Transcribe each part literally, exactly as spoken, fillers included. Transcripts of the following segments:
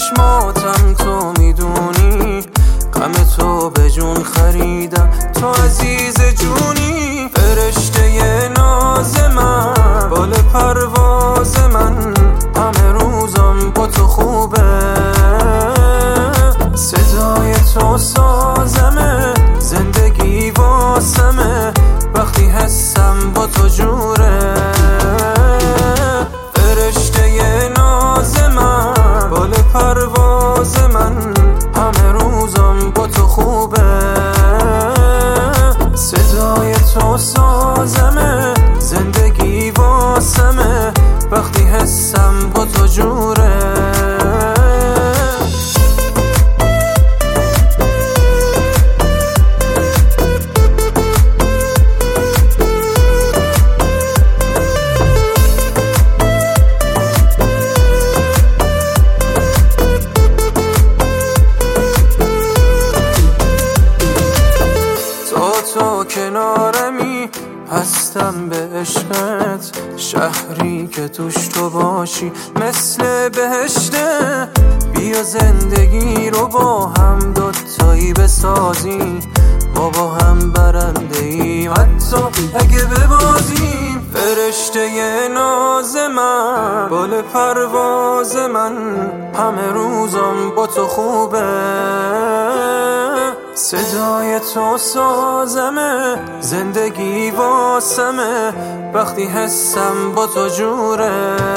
چشماتم تو میدونی، غم تو به جون خریدم، تو عزیز جونی. فرشته ناز من، بال پرواز من، همه روزم با تو خوبه. صدای تو سازمه، زندگی واسمه، وقتی حسم با تو جوره. فرشته ناز من، بال پرواز من، همه روزم با تو خوبه. صدای تو سازمه، زندگی واسمه، وقتی حسم با تو جوره. تو کنارمی، هستم به عشقت، شهری که توش تو باشی مثل بهشته. بیا زندگی رو با هم دوتایی بسازیم، ما با هم برنده ایم حتی اگه ببازیم. فرشته ناز من، بال پرواز من، همه روزم با تو خوبه. صدای تو سازمه، زندگی واسمه، وقتی حسم با تو جوره.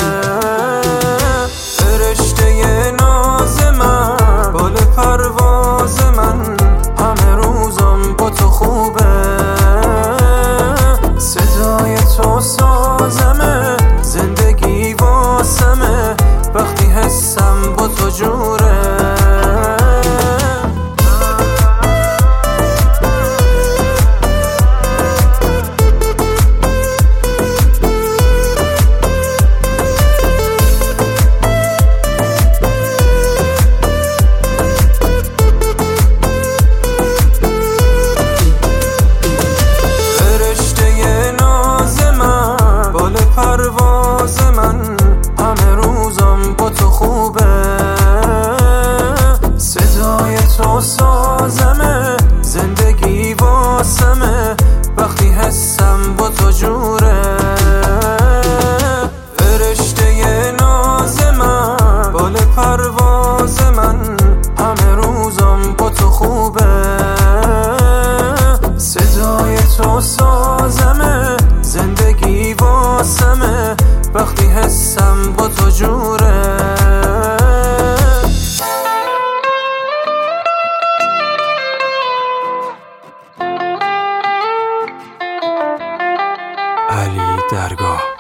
فرشته ناز من، بال پرواز من، همه روزم با تو خوبه. صدای تو سازمه، زندگی واسمه، وقتی حسم با تو جوره. پرواز من، همه روزم با تو خوبه. صدای تو سازمه، زندگی واسمه، وقتی حسم با تو جوره. فرشته ناز من، بال پرواز من، همه روزم با تو خوبه. صدای تو سازمه، زندگی واسمه، وقتی حسم با تو جوره. علی درگاه.